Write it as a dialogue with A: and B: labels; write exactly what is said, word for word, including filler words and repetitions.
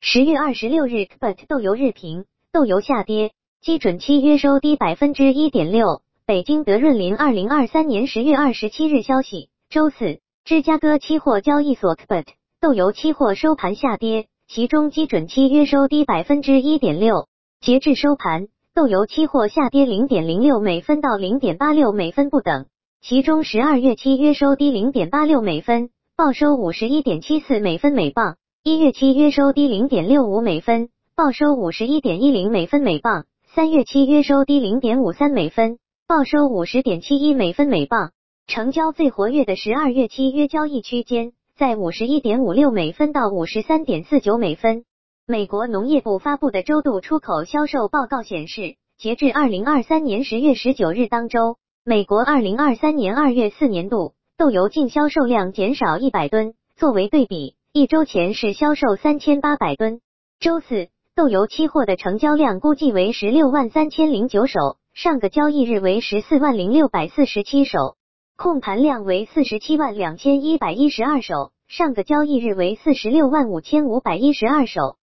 A: 十月二十六日 ，C B O T 豆油日评，豆油下跌，基准期约收低 百分之一点六。北京德润林二零二三年十月二十七日消息，周四，芝加哥期货交易所 C B O T 豆油期货收盘下跌，其中基准期约收低 百分之一点六。截至收盘，豆油期货下跌 零点零六美分到 零点八六美分不等，其中十二月期约收低 零点八六美分，报收 五十一点七四美分每磅。一月期约收低 零点六五美分，报收 五十一点一零美分每磅；三月期约收低 零点五三美分，报收 五十点七一美分每磅。成交最活跃的十二月期约交易区间在 五十一点五六美分到 五十三点四九美分。美国农业部发布的周度出口销售报告显示，截至二零二三年十月十九日当周，美国二零二三年二月四年度豆油净销售量减少一百吨，作为对比，一周前是销售三千八百吨。周四，豆油期货的成交量估计为十六万三千零九手，上个交易日为十四万零六百四十七手。控盘量为四十七万两千一百一十二手，上个交易日为四十六万五千五百一十二手。